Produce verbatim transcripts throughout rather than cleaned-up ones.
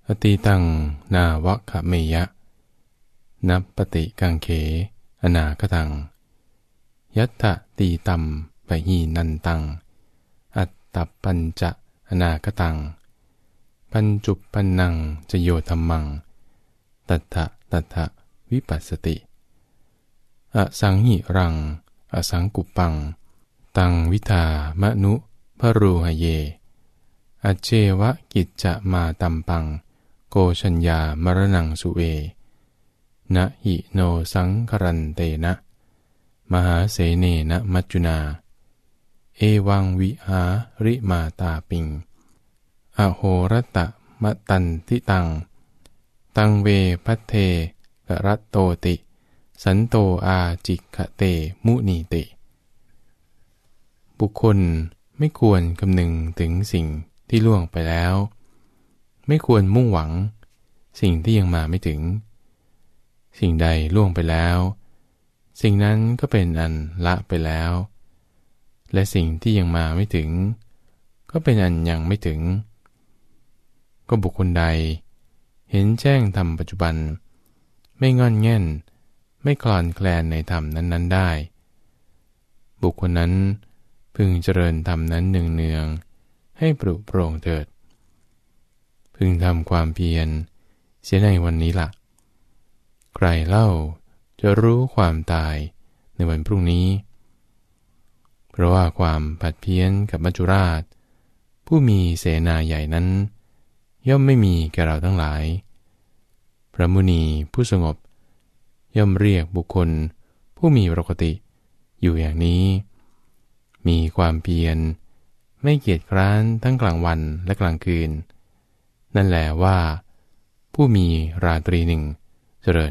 อตีตังนาวะคะเมยะนับปฏิกังเขอนาคตังยัตถตีตัมปะหีนันตังอัตตปัญจะอนาคตังปัญจุปปันนังจโยธัมมังตัทธะตัทธะวิปัสสติอสังหิรังอสังกุปปังตังวิทามะนุภรูหเยอเจวะกิจจะมาตัมปังโกชัญญามรณังสุเวนะหิโนสังครันเตนะมหาเสเนนะมัจจุนาเอวังวิหาริมาตาปิงอโหรตะมะตันทิตังตังเวพัทเทกรัตโตติสันโตอาจิกะเตมุนีติบุคคลไม่ควรคำนึงถึงสิ่งที่ล่วงไปแล้วไม่ควรมุ่งหวังสิ่งที่ยังมาไม่ถึงสิ่งใดล่วงไปแล้วสิ่งนั้นก็เป็นอันละไปแล้วและสิ่งที่ยังมาไม่ถึงก็เป็นอันยังไม่ถึงก็บุคคลใดเห็นแจ้งธรรมปัจจุบันไม่งอนแง่นไม่คลอนแคลนในธรรมนั้นๆได้บุคคลนั้นพึงเจริญธรรมนั้นเนืองๆให้ปรุโปร่งเถิดพึงทำความเพียรเสียในวันนี้ล่ะใครเล่าจะรู้ความตายในวันพรุ่งนี้เพราะว่าความผัดเพี้ยนกับมัจจุราชผู้มีเสนาใหญ่นั้นย่อมไม่มีแก่เราทั้งหลายพระมุนีผู้สงบย่อมเรียกบุคคลผู้มีปกติอยู่อย่างนี้มีความเพียรไม่เกียจคร้านทั้งกลางวันและกลางคืนนั่นแหละว่าผู้มีราตรีหนึ่งเจริญ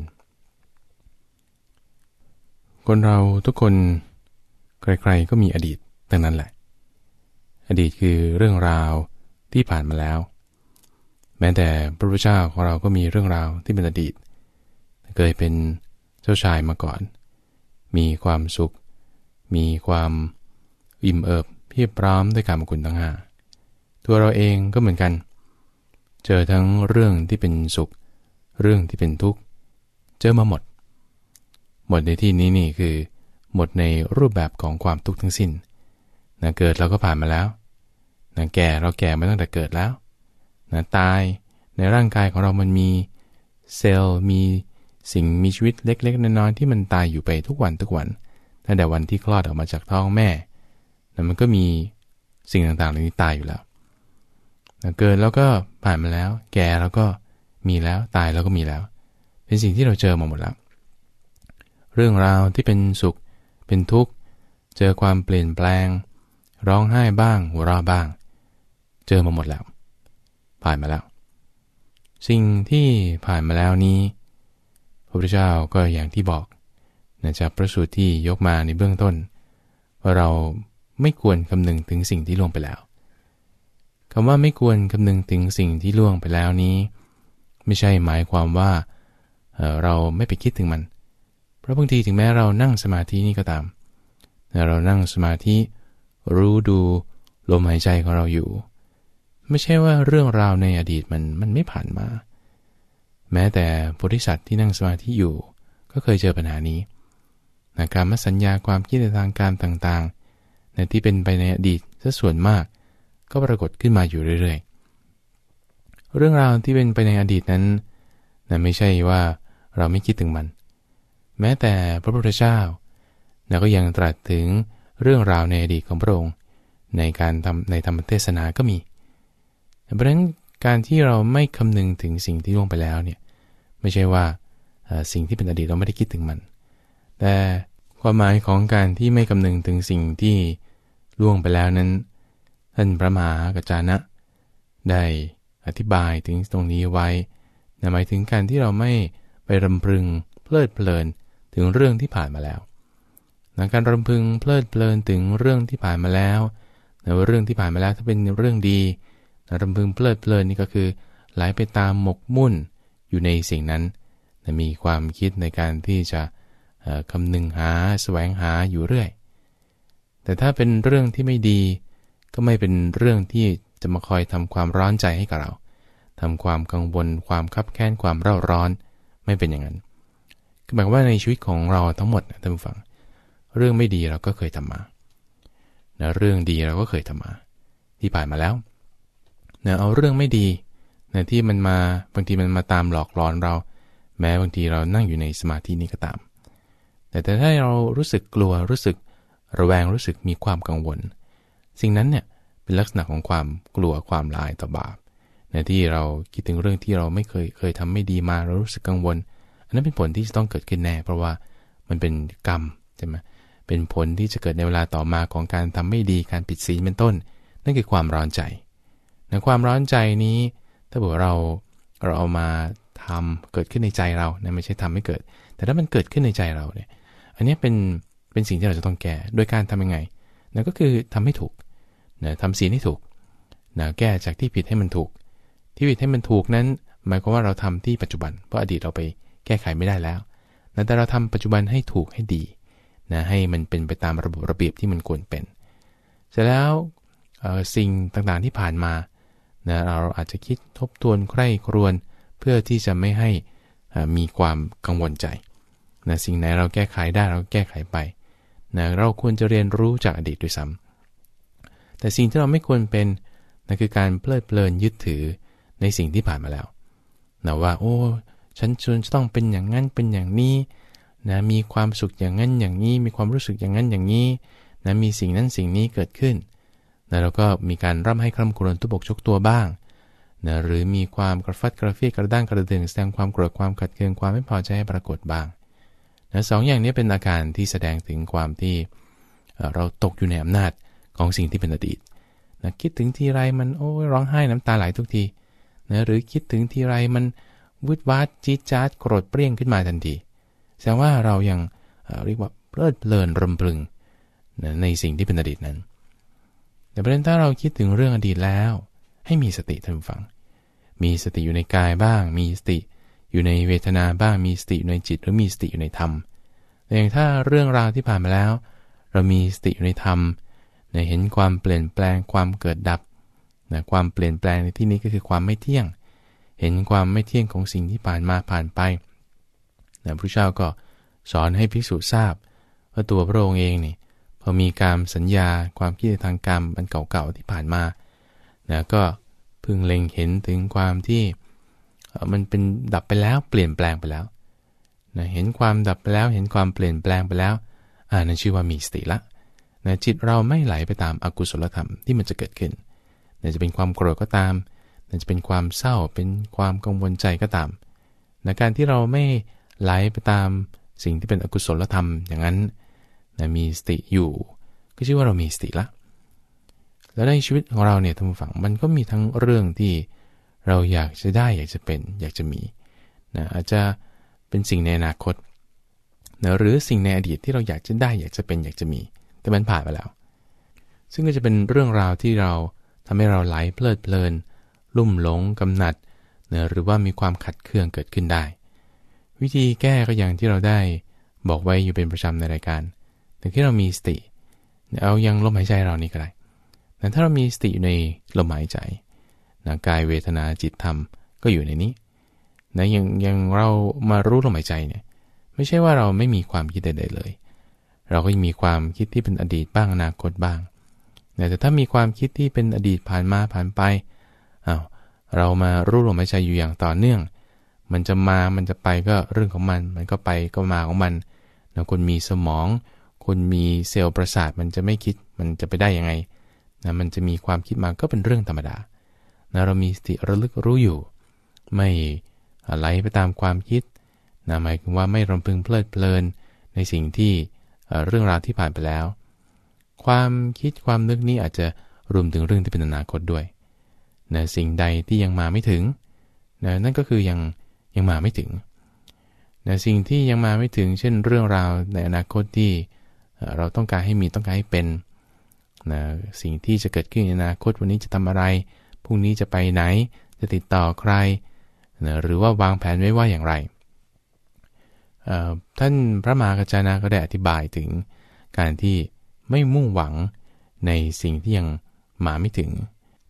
คนเราทุกคนใครๆก็มีอดีตทั้งนั้นแหละอดีตคือเรื่องราวที่ผ่านมาแล้วแม้แต่พระพุทธเจ้าของเราก็มีเรื่องราวที่เป็นอดีตเคยเป็นเจ้าชายมาก่อนมีความสุขมีความอิ่มเอิบเพียบพร้อมด้วยกามคุณทั้งห้าตัวเราเองก็เหมือนกันเจอทั้งเรื่องที่เป็นสุขเรื่องที่เป็นทุกข์เจอมาหมดหมดในที่นี้นี่คือหมดในรูปแบบของความทุกข์ทั้งสิ้นนะเกิดเราก็ผ่านมาแล้วนะแก่เราแก่มาตั้งแต่เกิดแล้วนะตายในร่างกายของเรามันมีเซลล์มีสิ่งมีชีวิตเล็กๆน้อยๆที่มันตายอยู่ไปทุกวันทุกวันตั้งแต่วันที่คลอดออกมาจากท้องแม่นะมันก็มีสิ่งต่างๆเหล่านี้ตายอยู่แล้วเกิดแล้วก็ผ่านมาแล้วแก่แล้วก็มีแล้วตายแล้วก็มีแล้วเป็นสิ่งที่เราเจอมาหมดแล้วเรื่องราวที่เป็นสุขเป็นทุกข์เจอความเปลี่ยนแปลงร้องไห้บ้างหัวเราะบ้างเจอมาหมดแล้วผ่านมาแล้วสิ่งที่ผ่านมาแล้วนี้พระพุทธเจ้าก็อย่างที่บอกนะจากพระสูตรที่ยกมาในเบื้องต้นว่าเราไม่ควรคำนึงถึงสิ่งที่ล่วงไปแล้วคำว่าไม่ควรคำนึงถึงสิ่งที่ล่วงไปแล้วนี้ไม่ใช่หมายความว่า เอ่อ เราไม่ไปคิดถึงมันเพราะบางทีถึงแม้เรานั่งสมาธินี่ก็ตามเรานั่งสมาธิรู้ดูลมหายใจของเราอยู่ไม่ใช่ว่าเรื่องราวในอดีตมันมันไม่ผ่านมาแม้แต่โพธิสัตว์ที่นั่งสมาธิอยู่ก็เคยเจอปัญหานี้นะการมสัญญาความคิดในทางการต่างๆในที่เป็นไปในอดีตซะส่วนมากก็ปรากฏขึ้นมาอยู่เรื่อยๆเรื่องราวที่เป็นไปในอดีตนั้นนะไม่ใช่ว่าเราไม่คิดถึงมันแม้แต่พระพุทธเจ้านะก็ยังตรัสถึงเรื่องราวในอดีตของพระองค์ในการทำในธรรมเทศนาก็มีเพราะฉะนั้นการที่เราไม่คำนึงถึงสิ่งที่ล่วงไปแล้วเนี่ยไม่ใช่ว่าสิ่งที่เป็นอดีตเราไม่ได้คิดถึงมันแต่ความหมายของการที่ไม่คำนึงถึงสิ่งที่ล่วงไปแล้วนั้นท่านพระมหากัจจานะได้อธิบายถึงตรงนี้ไว้หมายถึงการที่เราไม่ไปรำพึงเพลิดเพลินถึงเรื่องที่ผ่านมาแล้วนะการรำพึงเพลิดเพลินถึงเรื่องที่ผ่านมาแล้วนะว่าเรื่องที่ผ่านมาแล้วถ้าเป็นเรื่องดีนะรำพึงเพลิดเพลินนี่ก็คือไหลไปตามหมกมุ่นอยู่ในสิ่งนั้นนะมีความคิดในการที่จะคำนึงหาแสวงหาอยู่เรื่อยแต่ถ้าเป็นเรื่องที่ไม่ดีก็ไม่เป็นเรื่องที่จะมาคอยทำความร้อนใจให้กับเราทำความกังวลความคับแค้นความเร่าร้อนไม่เป็นอย่างนั้นคือหมายว่าในชีวิตของเราทั้งหมดท่านผู้ฟังเรื่องไม่ดีเราก็เคยทำมานะเรื่องดีเราก็เคยทำมาที่ผ่านมาแล้วนะเอาเรื่องไม่ดีนะที่มันมาบางทีมันมาตามหลอกหลอนเราแม้บางทีเรานั่งอยู่ในสมาธินี้ก็ตามแต่แต่ถ้าเรารู้สึกกลัวรู้สึกระแวงรู้สึกมีความกังวลสิ่งนั้นเนี่ยเป็นลักษณะของความกลัวความลายต่อบาปนะที่เราคิดถึงเรื่องที่เราไม่เคยเคยทำไม่ดีมาเรารู้สึกกังวลอันนั้นเป็นผลที่จะต้องเกิดขึ้นแน่เพราะว่ามันเป็นกรรมใช่ไหมเป็นผลที่จะเกิดในเวลาต่อมาของการทำไม่ดีการผิดศีลเป็นต้นนั่นคือความร้อนใจนะความร้อนใจนี้ถ้าบอกเราเราเอามาทำเกิดขึ้นในใจเรานะไม่ใช่ทำให้เกิดแต่ถ้ามันเกิดขึ้นในใจเราเนี่ยอันนี้เป็นเป็นสิ่งที่เราจะต้องแก้โดยการทำยังไงนั่นก็คือทำให้ถูกนะทำศีลให้ถูกนะแก้จากที่ผิดให้มันถูกที่ผิดให้มันถูกนั้นหมายความว่าเราทำที่ปัจจุบันเพราะอดีตเราไปแก้ไขไม่ได้แล้วนะแต่เราทำปัจจุบันให้ถูกให้ดีนะให้มันเป็นไปตามระบบระเบียบที่มันควรเป็นเสร็จแล้วสิ่งต่างๆที่ผ่านมานะเราอาจจะคิดทบทวนใคร่ครวญเพื่อที่จะไม่ให้มีความกังวลใจนะสิ่งไหนเราแก้ไขได้เราแก้ไขไปนะเราควรจะเรียนรู้จากอดีตด้วยซ้ำแต่สิ่งที่เราไม่ควรเป็นนั่นคือการเพลิดเพลินยึดถือในสิ่งที่ผ่านมาแล้วนะว่าโอ้ฉันควรจะต้องเป็นอย่างนั้นเป็นอย่างนี้นะมีความสุขอย่างนั้นอย่างนี้มีความรู้สึกอย่างนั้นอย่างนี้นะมีสิ่งนั้นสิ่งนี้เกิดขึ้นนะแล้วก็มีการร่ำให้คร่ำครวญทุบอกชกตัวบ้างนะหรือมีความกระฟัดกระเฟียดกระด้างกระเดืองแสดงความโกรธความขัดเคืองความไม่พอใจให้ปรากฏบ้างนะสองอย่างนี้เป็นอาการที่แสดงถึงความที่เราตกอยู่ในอำนาจของสิ่งที่เป็นอดีตนะคิดถึงทีไรมันโอ้ยร้องไห้น้ำตาไหลทุกทีนะหรือคิดถึงทีไรมันวุดวาดจี๊ดจ๊าดโกรธเปรี้ยงขึ้นมาทันทีแสดงว่าเรายังเรียกว่าเพลิดเพลินรำพึงนะในสิ่งที่เป็นอดีตนั้นแต่ประเด็นถ้าเราคิดถึงเรื่องอดีตแล้วให้มีสติท่านผู้ฟังมีสติอยู่ในกายบ้างมีสติอยู่ในเวทนาบ้างมีสติอยู่ในจิตหรือมีสติอยู่ในธรรมอย่างถ้าเรื่องราวที่ผ่านมาแล้วเรามีสติอยู่ในธรรมเห็นความเปลี่ยนแปลงความเกิดดับนะความเปลี่ยนแปลงในที่นี้ก็คือความไม่เที่ยงเห็นความไม่เที่ยงของสิ่งที่ผ่านมาผ่านไปนะพระเจ้าก็สอนให้ภิกษุทราบว่าตัวพระองค์เองนี่พอมีการสัญญาความคิดทางกรรมอันเก่าๆที่ผ่านมานะก็พึงเล็งเห็นถึงความที่มันเป็นดับไปแล้วเปลี่ยนแปลงไปแล้วนะเห็นความดับไปแล้วเห็นความเปลี่ยนแปลงไปแล้วอ่านั่นชื่อว่ามีสติละนะจิตเราไม่ไหลไปตามอกุศลธรรมที่มันจะเกิดขึ้นนะจะเป็นความโกรธก็ตามนะจะเป็นความเศร้าเป็นความกังวลใจก็ตามนะการที่เราไม่ไหลไปตามสิ่งที่เป็นอกุศลธรรมอย่างนั้นนะมีสติอยู่ก็ชื่อว่าเรามีสติละแล้วในชีวิตของเราเนี่ยท่านผู้ฟังมันก็มีทั้งเรื่องที่เราอยากจะได้อยากจะเป็นอยากจะมีนะอาจจะเป็นสิ่งในอนาคตนะหรือสิ่งในอดีตที่เราอยากจะได้อยากจะเป็นอยากจะมีแต่มันผ่านไปแล้วซึ่งก็จะเป็นเรื่องราวที่เราทำให้เราไหลเพลิดเพลินลุ่มหลงกำหนัดนะหรือว่ามีความขัดเคืองเกิดขึ้นได้วิธีแก้ก็อย่างที่เราได้บอกไว้อยู่เป็นประจำในรายการแต่ที่เรามีสติเอายังลมหายใจเรานี่ก็ได้แต่ถ้าเรามีสติอยู่ในลมหายใจนะกายเวทนาจิตธรรมก็อยู่ในนี้นะยังยังเรามารู้ลมหายใจเนี่ยไม่ใช่ว่าเราไม่มีความคิดใดๆเลยเราก็ยังมีความคิดที่เป็นอดีตบ้างอนาคตบ้างแต่ถ้ามีความคิดที่เป็นอดีตผ่านมาผ่านไปอ้าวเรามารู้ลมหายใจอยู่อย่างต่อเนื่องมันจะมามันจะไปก็เรื่องของมันมันก็ไปก็มาของมันนะคนมีสมองคนมีเซลล์ประสาทมันจะไม่คิดมันจะไปได้ยังไงนะมันจะมีความคิดมาก็เป็นเรื่องธรรมดานะเรามีสติระลึกรู้อยู่ไม่ไหลไปตามความคิดนะหมายถึงว่าไม่รำพึงเพลิดเพลินในสิ่งที่เรื่องราวที่ผ่านไปแล้วความคิดความนึกนี้อาจจะรวมถึงเรื่องที่เป็นอนาคตด้วยนะสิ่งใดที่ยังมาไม่ถึงนะนั่นก็คือยังยังมาไม่ถึงนะสิ่งที่ยังมาไม่ถึงเช่นเรื่องราวในอนาคตที่เราต้องการให้มีต้องการให้เป็นนะสิ่งที่จะเกิดขึ้นในอนาคตวันนี้จะทำอะไรพรุ่งนี้จะไปไหนจะติดต่อใครนะหรือว่าวางแผนไว้ว่าอย่างไรท่านพระมหากัจจานะก็ได้อธิบายถึงการที่ไม่มุ่งหวังในสิ่งที่ยังมาไม่ถึง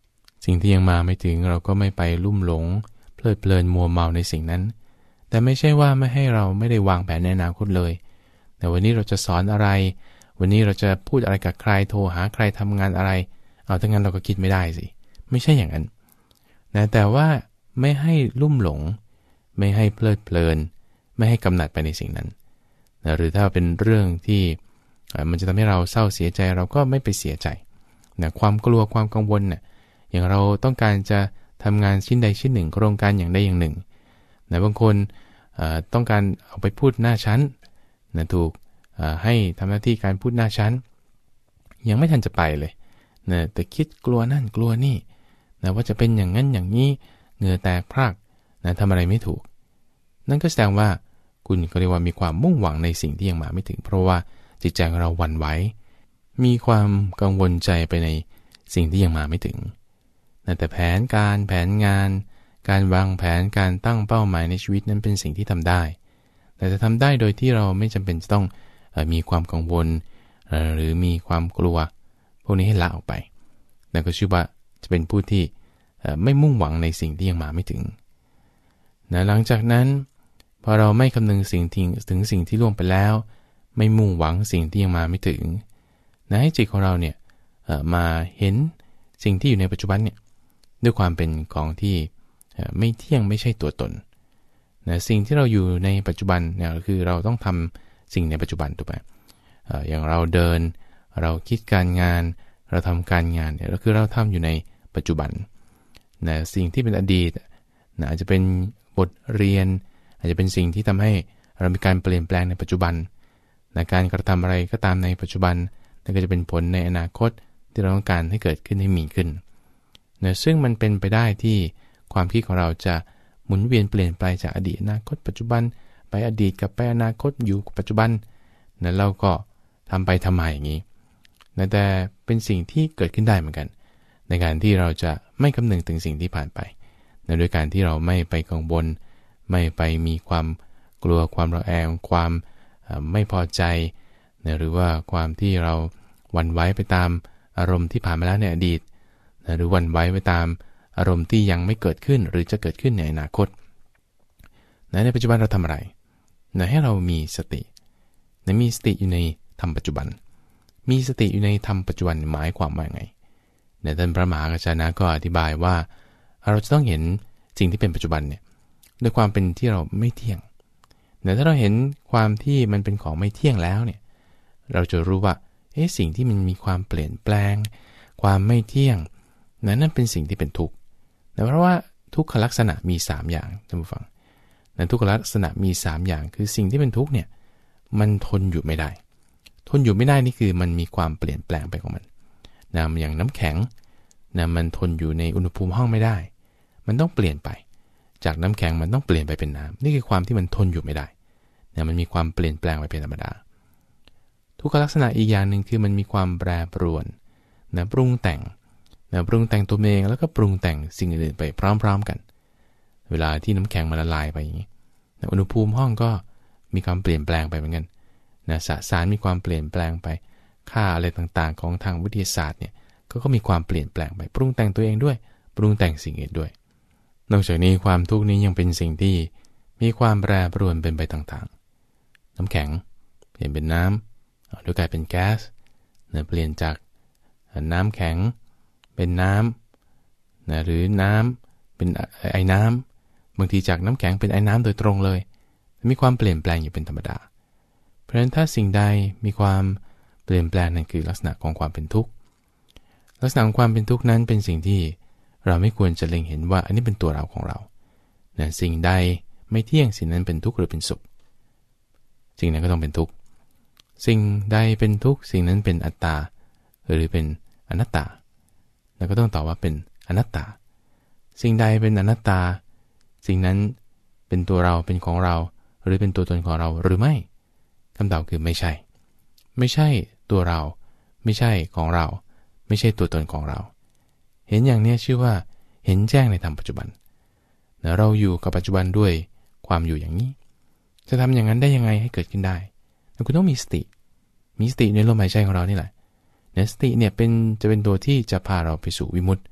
สิ่งที่ยังมาไม่ถึงเราก็ไม่ไปลุ่มหลงเพลิดเพลินมัวเมาในสิ่งนั้นแต่ไม่ใช่ว่าไม่ให้เราไม่ได้วางแผนในอนาคตเลยแต่วันนี้เราจะสอนอะไรวันนี้เราจะพูดอะไรกับใครโทรหาใครทำงานอะไรเอาถ้างั้นเราก็คิดไม่ได้สิไม่ใช่อย่างนั้นนะแต่ว่าไม่ให้ลุ่มหลงไม่ให้เพลิดเพลินไม่ให้กำหนัดไปในสิ่งนั้นนะหรือถ้าเป็นเรื่องที่มันจะทำให้เราเศร้าเสียใจเราก็ไม่ไปเสียใจนะความกลัวความกังวลนะอย่างเราต้องการจะทำงานชิ้นใดชิ้นหนึ่งโครงการอย่างใดอย่างหนึ่งนะบางคนต้องการเอาไปพูดหน้าชั้นนะถูกให้ทำหน้าที่การพูดหน้าชั้นยังไม่ทันจะไปเลยนะแต่คิดกลัวนั่นกลัวนี่นะว่าจะเป็นอย่างนั้นอย่างนี้เหงื่อแตกพรากนะทำอะไรไม่ถูกนั่นก็แสดงว่าคุณก็เรียกว่ามีความมุ่งหวังในสิ่งที่ยังมาไม่ถึงเพราะว่าจิตใจของเราหวั่นไหวมีความกังวลใจไปในสิ่งที่ยังมาไม่ถึงนะแต่แผนการแผนงานการวางแผนการตั้งเป้าหมายในชีวิตนั้นเป็นสิ่งที่ทำได้แต่จะทำได้โดยที่เราไม่จำเป็นจะต้องมีความกังวลหรือมีความกลัวพวกนี้ให้ละออกไปนั่นก็ชื่อว่าจะเป็นผู้ที่ไม่มุ่งหวังในสิ่งที่ยังมาไม่ถึงนะหลังจากนั้นพอเราไม่คำนึงสิ่งที่ถึงสิ่งที่ล่วงไปแล้วไม่มุ่งหวังสิ่งที่ยังมาไม่ถึงนะให้จิตของเราเนี่ยมาเห็นสิ่งที่อยู่ในปัจจุบันเนี่ยด้วยความเป็นของที่ไม่เที่ยงไม่ใช่ตัวตนนะสิ่งที่เราอยู่ในปัจจุบันเนี่ยคือเราต้องทำสิ่งในปัจจุบันถูกไหมอย่างเราเดินเราคิดการงานเราทำการงานเนี่ยก็คือเราทำอยู่ในปัจจุบันนะสิ่งที่เป็นอดีตนะอาจจะเป็นบทเรียนอาจจะเป็นสิ่งที่ทำให้เรามีการเปลี่ยนแปลงในปัจจุบันนะการกระทำอะไรก็ตามในปัจจุบันนั่นก็จะเป็นผลในอนาคตที่เราต้องการให้เกิดขึ้นให้มีขึ้นนะซึ่งมันเป็นไปได้ที่ความคิดของเราจะหมุนเวียนเปลี่ยนไปจากอดีตอนาคตปัจจุบันไปอดีตกับไปอนาคตอยู่กับปัจจุบันนะเราก็ทำไปทำมาอย่างนี้นะแต่เป็นสิ่งที่เกิดขึ้นได้เหมือนกันในการที่เราจะไม่คำนึงถึงสิ่งที่ผ่านไปนะโดยการที่เราไม่ไปกังวลไม่ไปมีความกลัวความระแวงความไม่พอใจนะหรือว่าความที่เราหวั่นไหวไปตามอารมณ์ที่ผ่านมาแล้วในอดีตนะหรือหวั่นไหวไปตามอารมณ์ที่ยังไม่เกิดขึ้นหรือจะเกิดขึ้นในอนาคตนะในปัจจุบันเราทำอะไรนะให้เรามีสตินะมีสติอยู่ในธรรมปัจจุบันมีสติอยู่ในธรรมปัจจุบันหมายความว่าไงเนี่ยท่านพระมหากัจจานะก็อธิบายว่าเราจะต้องเห็นสิ่งที่เป็นปัจจุบันเนี่ยด้วยความเป็นที่เราไม่เที่ยงแต่ถ้าเราเห็นความที่มันเป็นของไม่เที่ยงแล้วเนี่ยเราจะรู้ว่าเอ๊ะสิ่งที่มันมีความเปลี่ยนแปลงความไม่เที่ยงนั้นนั่นเป็นสิ่งที่เป็นทุกข์เพราะว่าทุกขลักษณะมีสามอย่างท่านผู้ฟังนั้นทุกขลักษณะมีสามอย่างคือสิ่งที่เป็นทุกข์เนี่ยมันทนอยู่ไม่ได้ทนอยู่ไม่ได้นี่คือมันมีความเปลี่ยนแปลงไปของมันนะอย่างน้ำแข็งนะมันทนอยู่ในอุณหภูมิห้องไม่ได้มันต้องเปลี่ยนไปจากน้ำแข็งมันต้องเปลี่ยนไปเป็นน้ำนี่คือความที่มันทนอยู่ไม่ได้นะมันมีความเปลี่ยนแปลงไปเป็นธรรมดาทุกขลักษณะอีกอย่างหนึ่งคือมันมีความแปรปรวนนะปรุงแต่งนะปรุงแต่งตัวเองแล้วก็ปรุงแต่งสิ่งอื่นๆไปพร้อมๆกันเวลาที่น้ำแข็งมันละลายไปอย่างนี้นะอุณหภูมิห้องก็มีความเปลี่ยนแปลงไปเหมือนกันนะสสารมีความเปลี่ยนแปลงไปค่าอะไรต่างๆของทางวิทยาศาสตร์เนี่ยก็ก็มีความเปลี่ยนแปลงไปปรุงแต่งตัวเองด้วยปรุงแต่งสิ่งอื่นด้วยนอกจากนี้ความทุกข์นี้ยังเป็นสิ่งที่มีความแปรปรวนเป็นไปต่างๆน้ำแข็งเปลี่ยนเป็นน้ำโดยกลายเป็นแก๊สนะเปลี่ยนจากน้ำแข็งเป็นน้ำนะหรือน้ำเป็นไอ้น้ำบางทีจากน้ำแข็งเป็นไอ้น้ำโดยตรงเลยมีความเปลี่ยนแปลงอยู่เป็นธรรมดาเพราะฉะนั้นถ้าสิ่งใดมีความเปลี่ยนแปลงนั่นคือลักษณะของความเป็นทุกข์ลักษณะของความเป็นทุกข์นั้นเป็นสิ่งที่เราไม่ควรจะเล็งเห็นว่าอันนี้เป็นตัวเราของเรานะสิ่งใดไม่เที่ยงสิ่งนั้นเป็นทุกข์หรือเป็นสุขสิ่งนั้นก็ต้องเป็นทุกข์สิ่งใดเป็นทุกข์สิ่งนั้นเป็นอัตตาหรือเป็นอนัตตาแล้วก็ต้องตอบว่าเป็นอนัตตาสิ่งใดเป็นอนัตตาสิ่งนั้นเป็นตัวเราเป็นของเราหรือเป็นตัวตนของเราหรือไม่คำตอบคือไม่ใช่ไม่ใช่ตัวเราไม่ใช่ของเราไม่ใช่ตัวตนของเราเห็นอย่างนี้ชื่อว่าเห็นแจ้งในธรรมปัจจุบันเราอยู่กับปัจจุบันด้วยความอยู่อย่างนี้จะทำอย่างนั้นได้ยังไงให้เกิดขึ้นได้คุณต้องมีสติมีสติในลมหายใจของเรานี่แหละเนี่ยสติเนี่ยเป็นจะเป็นตัวที่จะพาเราไปสู่วิมุตติ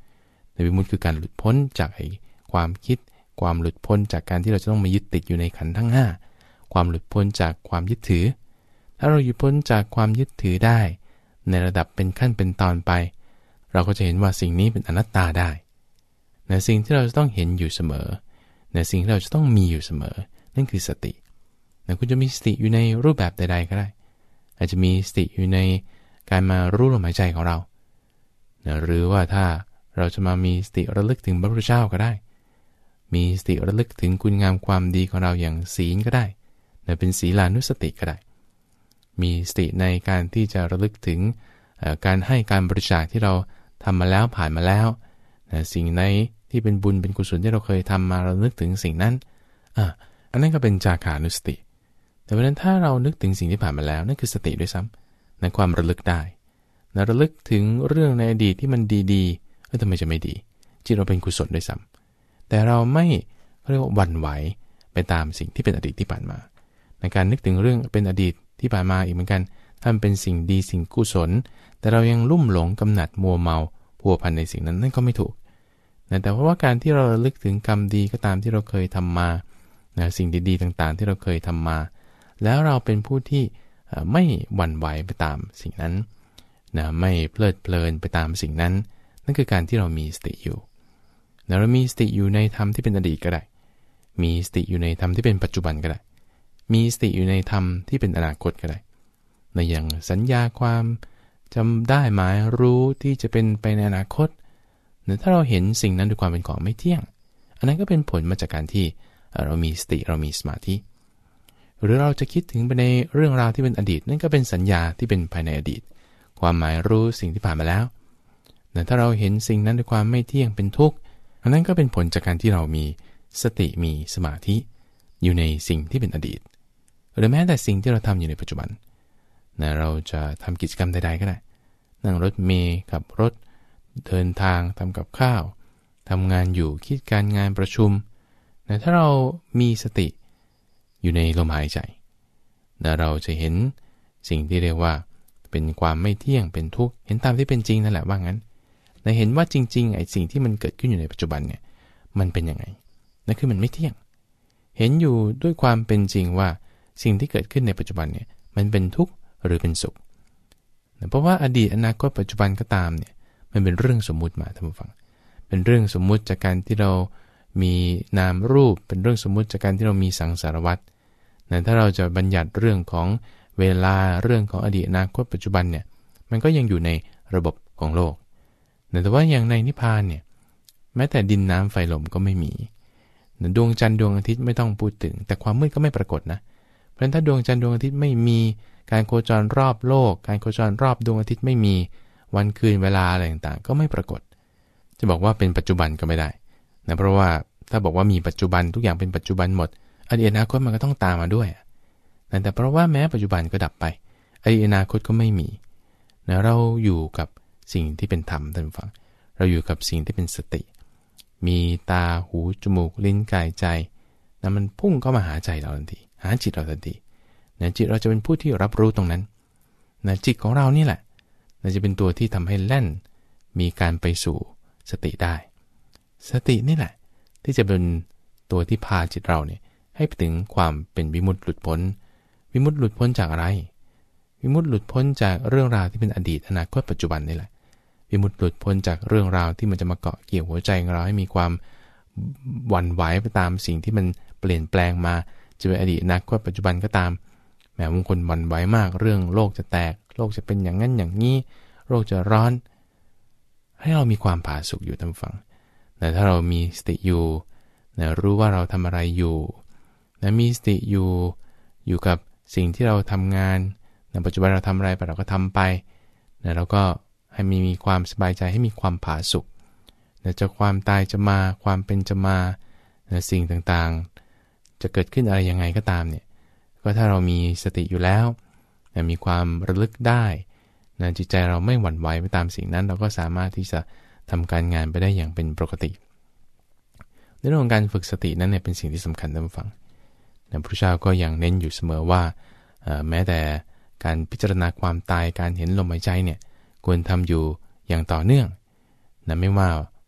ในวิมุตติคือการหลุดพ้นจากไอ้ความคิดความหลุดพ้นจากการที่เราจะต้องมายึดติดอยู่ในขันธ์ทั้งห้าความหลุดพ้นจากความยึดถือถ้าเราหลุดพ้นจากความยึดถือได้ในระดับเป็นขั้นเป็นตอนไปเราก็จะเห็นว่าสิ่งนี้เป็นอนัตตาได้ในสิ่งที่เราจะต้องเห็นอยู่เสมอในสิ่งที่เราจะต้องมีอยู่เสมอนั่นคือสตินะคุณจะมีสติอยู่ในรูปแบบใดๆก็ได้อาจจะมีสติอยู่ในการมารู้ลมหายใจของเรานะหรือว่าถ้าเราจะมามีสติระลึกถึงพระพุทธเจ้าก็ได้มีสติระลึกถึงคุณงามความดีของเราอย่างศีลก็ได้นะเป็นศีลานุสติก็ได้มีสติในการที่จะระลึกถึงการให้การบริจาคที่เราทำมาแล้วผ่านมาแล้วนะสิ่งไหนที่เป็นบุญเป็นกุศลที่เราเคยทำมาเรานึกถึงสิ่งนั้นอ่ะอันนั้นก็เป็นจาคานุสติแต่เพราะนั้นถ้าเรานึกถึงสิ่งที่ผ่านมาแล้วนั่นคือสติด้วยซ้ำในความระลึกได้นะระลึกถึงเรื่องในอดีตที่มันดีๆเออทำไมจะไม่ดีจิตเราเป็นกุศลด้วยซ้ำแต่เราไม่เรียกว่าหวั่นไหวไปตามสิ่งที่เป็นอดีตที่ผ่านมาในการนึกถึงเรื่องเป็นอดีตที่ผ่านมาอีกเหมือนกันถ้ามันเป็นสิ่งดีสิ่งกุศลแต่เรายังลุ่มหลงกำหนัดมัวเมาพัวพันในสิ่งนั้นนั่นก็ไม่ถูกนะแต่เพราะว่าการที่เราระลึกถึงกรรมดีก็ตามที่เราเคยทำมานะสิ่งดีๆต่างๆที่เราเคยทำมาแล้วเราเป็นผู้ที่ไม่หวั่นไหวไปตามสิ่งนั้นนะไม่เพลิดเพลินไปตามสิ่งนั้นนั่นคือการที่เรามีสติอยู่นะเรามีสติอยู่ในธรรมที่เป็นอดีตก็ได้มีสติอยู่ในธรรมที่เป็นปัจจุบันก็ได้มีสติอยู่ในธรรมที่เป็นอนาคตก็ได้ในอย่างสัญญาความจำได้หมายรู้ที่จะเป็นไปในอนาคตเนี่ยถ้าเราเห็นสิ่งนั้นด้วยความเป็นของไม่เที่ยงอันนั้นก็เป็นผลมาจากการที่เรามีสติเรามีสมาธิหรือเราจะคิดถึงไปในเรื่องราวที่เป็นอดีตนั่นก็เป็นสัญญาที่เป็นภายในอดีตความหมายรู้สิ่งที่ผ่านมาแล้วแต่ถ้าเราเห็นสิ่งนั้นด้วยความไม่เที่ยงเป็นทุกข์อันนั้นก็เป็นผลจากการที่เรามีสติมีสมาธิอยู่ในสิ่งที่เป็นอดีตหรือแม้แต่สิ่งที่เราทำอยู่ในปัจจุบันนะเราจะทำกิจกรรมใดๆก็ได้นั่งรถเมล์ขับรถเดินทางทำกับข้าวทำงานอยู่คิดการงานประชุมนะถ้าเรามีสติอยู่ในลมหายใจนะเราจะเห็นสิ่งที่เรียกว่าเป็นความไม่เที่ยงเป็นทุกข์เห็นตามที่เป็นจริงนั่นแหละว่างั้นนะเห็นว่าจริงๆไอ้สิ่งที่มันเกิดขึ้นอยู่ในปัจจุบันเนี่ยมันเป็นยังไงนั่นคือมันไม่เที่ยงเห็นอยู่ด้วยความเป็นจริงว่าสิ่งที่เกิดขึ้นในปัจจุบันเนี่ยมันเป็นทุกข์หรือเป็นสุขเพราะว่าอดีตอนาคตปัจจุบันก็ตามเนี่ยมันเป็นเรื่องสมมุติมาท่านผู้ฟังเป็นเรื่องสมมุติจากการที่เรามีนามรูปเป็นเรื่องสมมุติจากการที่เรามีสังสารวัฏนะถ้าเราจะบัญญัติเรื่องของเวลาเรื่องของอดีตอนาคตปัจจุบันเนี่ยมันก็ยังอยู่ในระบบของโลกแต่ว่าอย่างในนิพพานเนี่ยแม้แต่ดินน้ำไฟลมก็ไม่มีดวงจันทร์ดวงอาทิตย์ไม่ต้องพูดถึงแต่ความมืดก็ไม่ปรากฏนะเพราะฉะนั้นถ้าดวงจันทร์ดวงอาทิตย์ไม่มีการโคจรรอบโลกการโคจรรอบดวงอาทิตย์ไม่มีวันคืนเวลาอะไรต่างๆก็ไม่ปรากฏจะบอกว่าเป็นปัจจุบันก็ไม่ได้นะเพราะว่าถ้าบอกว่ามีปัจจุบันทุกอย่างเป็นปัจจุบันหมดอดีตอนาคตมันก็ต้องตามมาด้วยแต่เพราะว่าแม้ปัจจุบันก็ดับไปอดีตอนาคตก็ไม่มีนะเราอยู่กับสิ่งที่เป็นธรรมท่านผู้ฟังเราอยู่กับสิ่งที่เป็นสติมีตาหูจมูกลิ้นกายใจนะมันพุ่งเข้ามาหาใจเราทันทีหาจิตเราทันทีนะจิตเราจะเป็นผู้ที่รับรู้ตรงนั้นนะจิตของเรานี่แหละนะจะเป็นตัวที่ทำให้แล่นมีการไปสู่สติได้สตินี่แหละที่จะเป็นตัวที่พาจิตเราเนี่ยให้ไปถึงความเป็นวิมุตติหลุดพ้นวิมุตติหลุดพ้นจากอะไรวิมุตติหลุดพ้นจากเรื่องราวที่เป็นอดีตอนาคตปัจจุบันนี่แหละวิมุตติหลุดพ้นจากเรื่องราวที่มันจะมาเกาะเกี่ยวหัวใจของเราให้มีความหวั่นไหวไปตามสิ่งที่มันเปลี่ยนแปลงมาจะเป็นอดีตอนาคตปัจจุบันก็ตามแม้บางคนหวั่นไหวมากเรื่องโลกจะแตกโลกจะเป็นอย่างนั้นอย่างนี้โลกจะร้อนให้เรามีความผาสุกอยู่ท่านฟังแต่ถ้าเรามีสติอยู่นะรู้ว่าเราทำอะไรอยู่นะมีสติอยู่อยู่กับสิ่งที่เราทำงานในปัจจุบันเราทำอะไรไปเราก็ทำไปนะเราก็ให้มีมีความสบายใจให้มีความผาสุกนะจะความตายจะมาความเป็นจะมานะสิ่งต่างๆจะเกิดขึ้นอะไรยังไงก็ตามเนี่ยก็ถ้าเรามีสติอยู่แล้วนะมีความระลึกได้นะจิตใจเราไม่หวั่นไหวไปตามสิ่งนั้นเราก็สามารถที่จะทำการงานไปได้อย่างเป็นปกติในเรื่องของการฝึกสตินั้นเนี่ยเป็นสิ่งที่สำคัญท่านผู้ฟังพระพุทธเจ้าก็ยังเน้นอยู่เสมอว่าแม้แต่การพิจารณาความตายการเห็นลมหายใจเนี่ยควรทำอยู่อย่างต่อเนื่องนะไม่ว่า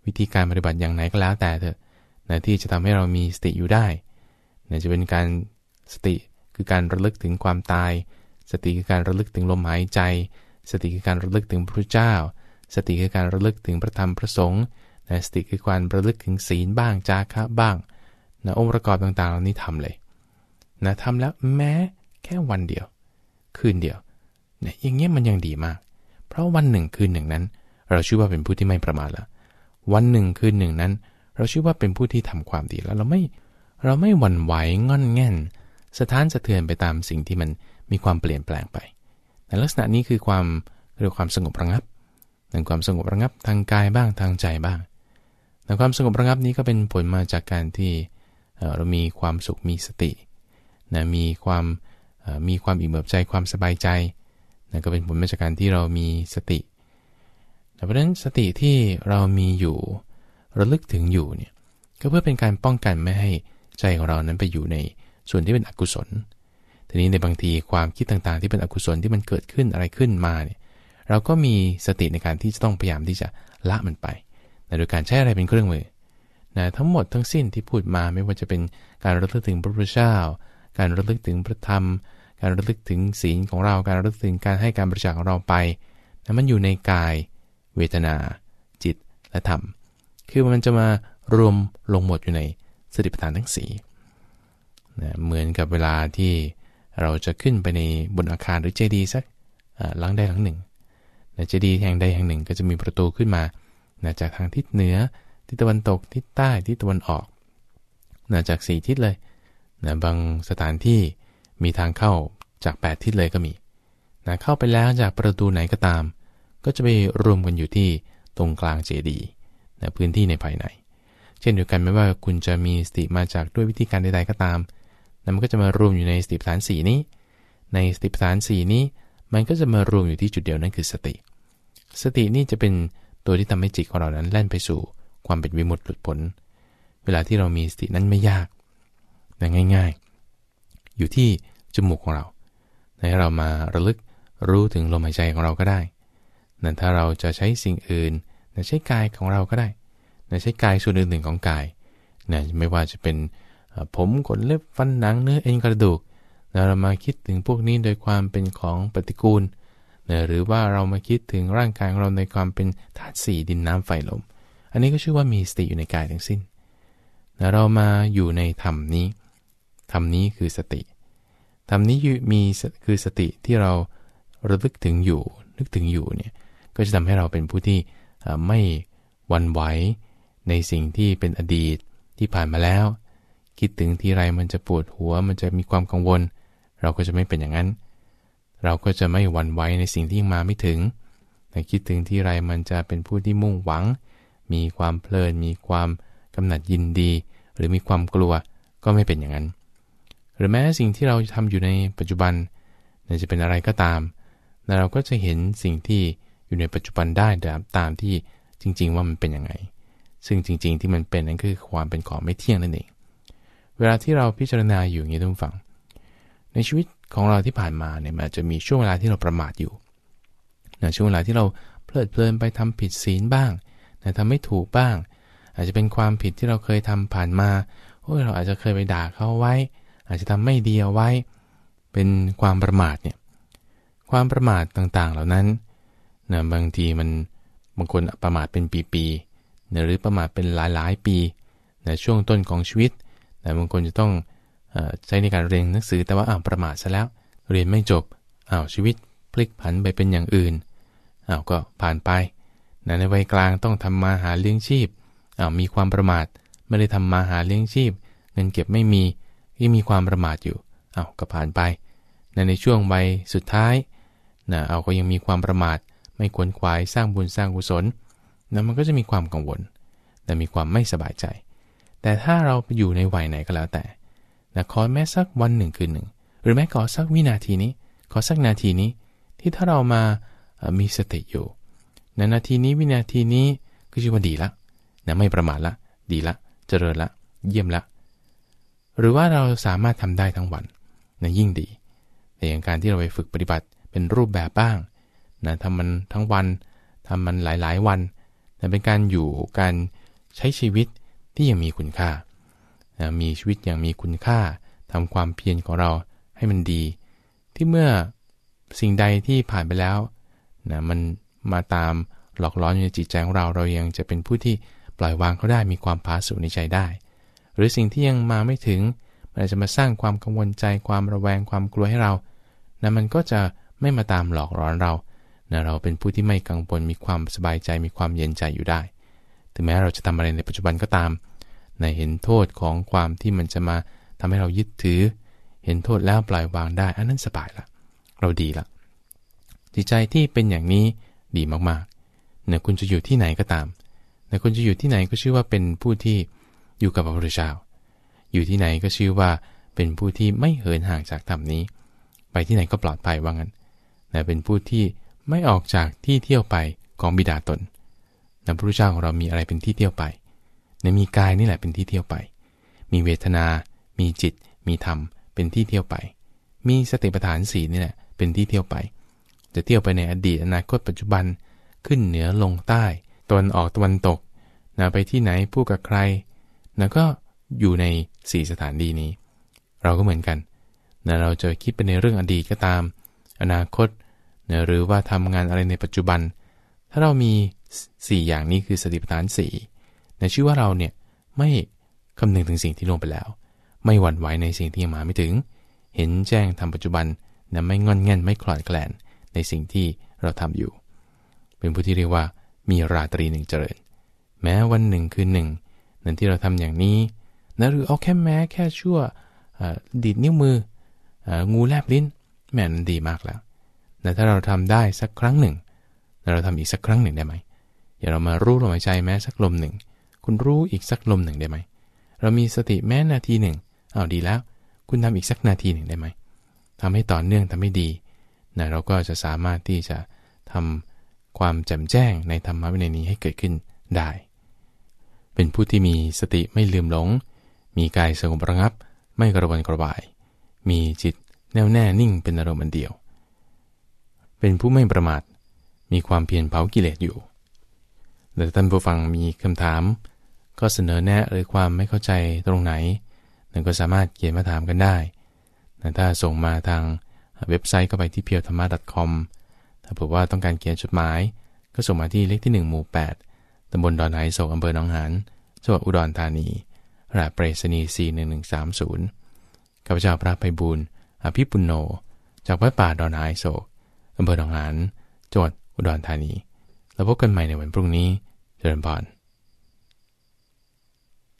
วิธีการปฏิบัติอย่างไหนก็แล้วแต่เถอะนะที่จะทำให้เรามีสติอยู่ได้นะจะเป็นการสติคือการระลึกถึงความตายสติคือการระลึกถึงลมหายใจสติคือการระลึกถึงพระพุทธเจ้าสติคือการระลึกถึงพระธรรมพระสงฆ์นะสติคือการระลึกถึงศีลบ้างจาคะบ้างนะองค์ประกอบต่างๆเหล่านี้ทำเลยนะทำแล้วแม้แค่วันเดียวคืนเดียวเนี่ยอย่างเงี้ยมันยังดีมากเพราะวันหนึ่งคืนหนึ่งนั้นเราชื่อว่าเป็นผู้ที่ไม่ประมาทแล้ววันหนึ่งคืนหนึ่งนั้นเราชื่อว่าเป็นผู้ที่ทำความดีแล้วเราไม่เราไม่หวั่นไหวง่อนแง่นสะท้านสะเทือนไปตามสิ่งที่มันมีความเปลี่ยนแปลงไปในลักษณะนี้คือความเรียกความสงบระงับในความสงบระงับทางกายบ้างทางใจบ้างแต่ความสงบระงับนี้ก็เป็นผลมาจากการที่เรามีความสุขมีสตินะมีความมีความอิ่มเอิบใจความสบายใจนะก็เป็นผลมาจากการที่เรามีสติเพราะฉะนั้นสติที่เรามีอยู่ระลึกถึงอยู่เนี่ยก็เพื่อเป็นการป้องกันไม่ให้ใจของเรานั้นไปอยู่ในส่วนที่เป็นอกุศลทีนี้ในบางทีความคิดต่างๆที่เป็นอกุศลที่มันเกิดขึ้นอะไรขึ้นมาเนี่ยเราก็มีสติในการที่จะต้องพยายามที่จะละมันไปนะโดยการใช้อะไรเป็นเครื่องมือนะทั้งหมดทั้งสิ้นที่พูดมาไม่ว่าจะเป็นการระลึกถึงพระพุทธเจ้าการระลึกถึงพระธรรมการระลึกถึงศีลของเราการระลึกถึงการให้การบริจาคของเราไปนะมันอยู่ในกายเวทนาจิตและธรรมคือมันจะมารวมลงหมดอยู่ในสติปัฏฐานทั้งสี่นะเหมือนกับเวลาที่เราจะขึ้นไปในบนอาคารหรือเจดีย์สักหลังใดหลังหนึ่งนะเจดีย์แห่งใดแห่งหนึ่งก็จะมีประตูขึ้นมานะจากทางทิศเหนือทิศตะวันตกทิศใต้ทิศตะวันออกนะจากสี่ทิศเลยนะบางสถานที่มีทางเข้าจากแปดทิศเลยก็มีนะเข้าไปแล้วจากประตูไหนก็ตามก็จะไปรวมกันอยู่ที่ตรงกลางเจดีย์นะพื้นที่ในภายในเช่นเดียวกันไม่ว่าคุณจะมีสติมาจากด้วยวิธีการใดๆก็ตามนะมันก็จะมารวมอยู่ในสติปัฏฐานสี่นี้ในสติปัฏฐานสี่นี้มันก็จะมารวมอยู่ที่จุดเดียวนั่นคือสติสตินี่จะเป็นตัวที่ทำให้จิตของเรานั้นแล่นไปสู่ความเป็นวิมุตติหลุดพ้นเวลาที่เรามีสตินั้นไม่ยากแต่ง่ายๆอยู่ที่จมูกของเราให้เรามาระลึกรู้ถึงลมหายใจของเราก็ได้นั่นถ้าเราจะใช้สิ่งอื่นใช้กายของเราก็ได้ใช้กายส่วนอื่นๆของกายนะไม่ว่าจะเป็นผมขนเล็บฟันหนังเนื้อเอ็นกระดูกนะเรามาคิดถึงพวกนี้โดยความเป็นของปฏิกูลนะหรือว่าเรามาคิดถึงร่างกายของเราในความเป็นธาตุสี่ดินน้ำไฟลมอันนี้ก็ชื่อว่ามีสติอยู่ในกายทั้งสิ้นนะเรามาอยู่ในธรรมนี้ธรรมนี้คือสติธรรมนี้มีคือสติที่เราระลึกถึงอยู่นึกถึงอยู่เนี่ยก็จะทำให้เราเป็นผู้ที่ไม่หวั่นไหวในสิ่งที่เป็นอดีตที่ผ่านมาแล้วคิดถึงทีไรมันจะปวดหัวมันจะมีความกังวลเราก็จะไม่เป็นอย่างนั้นเราก็จะไม่หวั่นไหวในสิ่งที่ยังมาไม่ถึงแต่คิดถึงทีไรมันจะเป็นผู้ที่มุ่งหวังมีความเพลินมีความกำหนัดยินดีหรือมีความกลัวก็ไม่เป็นอย่างนั้นหรือแม้สิ่งที่เราทำอยู่ในปัจจุบันจะเป็นอะไรก็ตามเราก็จะเห็นสิ่งที่อยู่ในปัจจุบันได้ตามที่จริงๆว่ามันเป็นยังไงซึ่งจริงๆที่มันเป็นนั่นคือความเป็นของไม่เที่ยงนั่นเองเวลาที่เราพิจารณาอยู่อย่างนี้ทุกฝั่งในชีวิตของเราที่ผ่านมาเนี่ยมันจะมีช่วงเวลาที่เราประมาทอยู่นะช่วงเวลาที่เราเพลิดเพลินไปทำผิดศีลบ้างนะทำไม่ถูกบ้างอาจจะเป็นความผิดที่เราเคยทำผ่านมาโอ้ยเราอาจจะเคยไปด่าเขาไว้อาจจะทำไม่ดีเอาไว้เป็นความประมาทเนี่ยความประมาทต่างๆเหล่านั้นนะบางทีมันบางคนประมาทเป็นปีๆนะหรือประมาทเป็นหลายๆปีนะช่วงต้นของชีวิตนะบางคนจะต้องเอ่อใช้ในการเรียนหนังสือแต่ว่าอ้าวประมาทซะแล้วเรียนไม่จบอ้าวชีวิตพลิกผันไปเป็นอย่างอื่นอ้าวก็ผ่านไปนะในวัยกลางต้องทำมาหาเลี้ยงชีพอ้าวมีความประมาทไม่ได้ทำมาหาเลี้ยงชีพเงินเก็บไม่มียังมีความประมาทอยู่อ้าวก็ผ่านไปนะในช่วงวัยสุดท้ายนะเอาก็ยังมีความประมาทไม่ขวนขวายสร้างบุญสร้างกุศลนะมันก็จะมีความกังวลและมีความไม่สบายใจแต่ถ้าเราไปอยู่ในวัยไหนก็แล้วแต่นะขอแม้สักวันหนึ่งคืนหนึ่งหรือแม้ขอสักวินาทีนี้ขอสักนาทีนี้ที่ถ้าเรามามีสติอยู่ในนาทีนี้วินาทีนี้ก็ชื่อว่าดีละนะไม่ประมาทละดีละเจริญละเยี่ยมละหรือว่าเราสามารถทำได้ทั้งวันนะยิ่งดีแต่อย่างการที่เราไปฝึกปฏิบัติเป็นรูปแบบบ้างนะทำมันทั้งวันทำมันหลายๆวันนะเป็นการอยู่การใช้ชีวิตที่ยังมีคุณค่านะมีชีวิตอย่างมีคุณค่าทำความเพียรของเราให้มันดีที่เมื่อสิ่งใดที่ผ่านไปแล้วนะมันมาตามหลอกล้อนอยู่ในจิตใจของเราเรายังจะเป็นผู้ที่ปล่อยวางเขาได้มีความผาสุกในใจได้หรือสิ่งที่ยังมาไม่ถึงมันอาจจะมาสร้างความกังวลใจความระแวงความกลัวให้เรานะมันก็จะไม่มาตามหลอกหลอนเรานะเราเป็นผู้ที่ไม่กังวลมีความสบายใจมีความเย็นใจอยู่ได้ถึงแม้เราจะทำอะไรในปัจจุบันก็ตามนะเห็นโทษของความที่มันจะมาทำให้เรายึดถือเห็นโทษแล้วปล่อยวางได้อันนั้นสบายละเราดีละจิตใจที่เป็นอย่างนี้ดีมากๆเนี่ยคุณจะอยู่ที่ไหนก็ตามแต่คุณจะอยู่ที่ไหนก็ชื่อว่าเป็นผู้ที่อยู่กับพระพุทธเจ้าอยู่ที่ไหนก็ชื่อว่าเป็นผู้ที่ไม่เหินห่างจากธรรมนี้ไปที่ไหนก็ปลอดภัยว่างั้นแต่เป็นผู้ที่ไม่ออกจากที่เที่ยวไปของบิดาตนพระพุทธเจ้าของเรามีอะไรเป็นที่เที่ยวไปในมีกายนี่แหละเป็นที่เที่ยวไปมีเวทนามีจิตมีธรรมเป็นที่เที่ยวไปมีสติปัฏฐานสี่นี่แหละเป็นที่เที่ยวไปจะเที่ยวไปในอดีตอนาคตปัจจุบันขึ้นเหนือลงใต้ตะวันออกตะวันตกนะไปที่ไหนพูดกับใครนะก็อยู่ในสี่สถานที่นี้เราก็เหมือนกันนะเราจะคิดไปในเรื่องอดีตก็ตามอนาคตนะหรือว่าทำงานอะไรในปัจจุบันถ้าเรามีสี่อย่างนี้คือสติปัฏฐานสี่นะชื่อว่าเราเนี่ยไม่คำนึงถึงสิ่งที่ล่วงไปแล้วไม่หวั่นไหวในสิ่งที่ยังมาไม่ถึงเห็นแจ้งทำปัจจุบันนะไม่งอนแง่นไม่คลอดแคลนในสิ่งที่เราทำอยู่เป็นผู้ที่เรียกว่ามีราตรีหนึ่งเจริญแม้วันหนึ่งคืนหนึ่งนั้นที่เราทำอย่างนี้นะหรือเอาแค่แม้แค่ชั่วดีดนิ้วมืองูแลบลิ้นแม่นั้นดีมากแล้วแต่ถ้าเราทำได้สักครั้งหนึ่งเราทำอีกสักครั้งหนึ่งได้ไหมอย่าเรามารู้ลมหายใจแม้สักลมหนึ่งคุณรู้อีกสักลมหนึ่งได้ไหมเรามีสติแม้นาทีหนึ่งเอาดีแล้วคุณทำอีกสักนาทีหนึ่งได้ไหมทำให้ต่อเนื่องทำให้ดีนะเราก็จะสามารถที่จะทำความแจ่มแจ้งในธรรมะวินัยนี้ให้เกิดขึ้นได้เป็นผู้ที่มีสติไม่ลืมหลงมีกายสงบระงับไม่กระวนกระวายมีจิตแน่วแน่นิ่งเป็นอารมณ์อันเดียวเป็นผู้ไม่ประมาทมีความเพียรเผากิเลสอยู่แต่ท่านผู้ฟังมีคำถามก็เสนอแนะหรือความไม่เข้าใจตรงไหนนั่นก็สามารถเขียนมาถามกันได้แต่ถ้าส่งมาทางเว็บไซต์ก็ไปที่ เพียวธรรมะ ดอท คอม ถ้าเผื่อว่าต้องการเขียนจดหมายก็ส่งมาที่เลขที่หนึ่งหมู่แปดตำบลดอนไหโศกอำเภอหนองหานจังหวัดอุดรธานีรหัสไปรษณีย์สี่หนึ่งหนึ่งสามศูนย์ข้าพเจ้าพระไพบูลย์อภิปุณโญจากวัดป่าดอนไหโศกอำเภอหนองหานจังหวัดอุดรธานีแล้วพบกันใหม่ในวันพรุ่งนี้เจริญพร